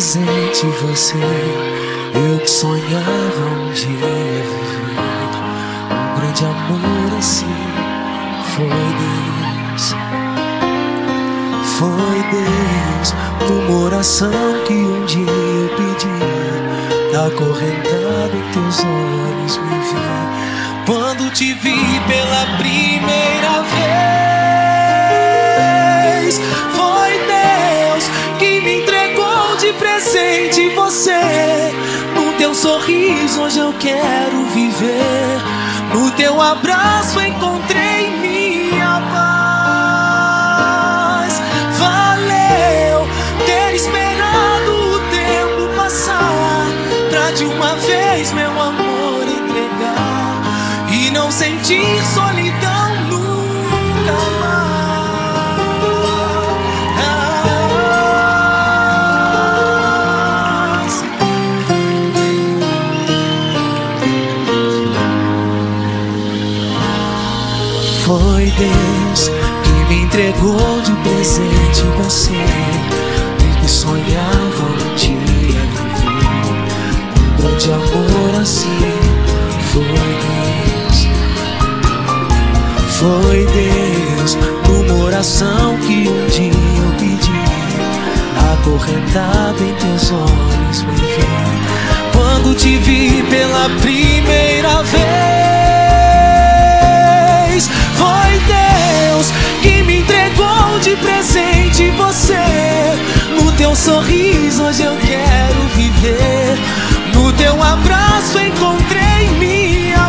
presente você. Eu que sonhava um dia viver um grande amor assim. Foi Deus, numa oração que um dia eu pedi. Acorrentado em teus olhos me vi, quando te vi pela primeira vez. Foi Deus que me entregou de presente você. No teu sorriso hoje eu quero viver, no teu abraço encontrei minha paz. Valeu ter esperado o tempo passar, pra de uma vez meu amor entregar e não sentir solidão nunca mais. Foi Deus que me entregou de presente você, e que sonhava um dia viver um grande amor assim. Foi Deus, numa oração que um dia eu pedi. Acorrentado em teus olhos me vi, quando te vi pela primeira vez. Foi Deus que me entregou de presente você. No teu sorriso hoje eu quero viver, no teu abraço encontrei minha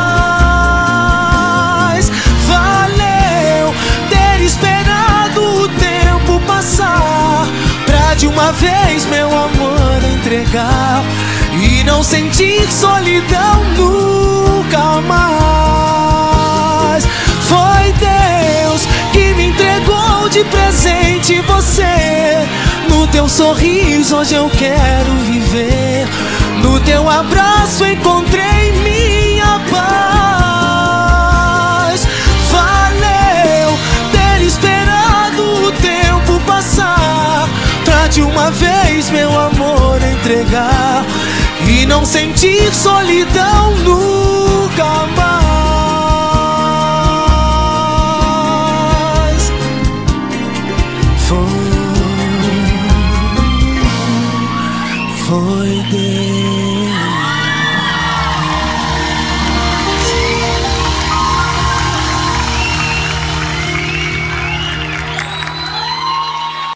paz. Valeu ter esperado o tempo passar, pra de uma vez meu amor entregar e não sentir solidão nunca mais. Foi Deus que me entregou de presente você. No teu sorriso hoje eu quero viver, no teu abraço encontrei minha paz. Valeu ter esperado o tempo passar, pra de uma vez meu amor entregar e não sentir solidão nunca mais. Foi Deus.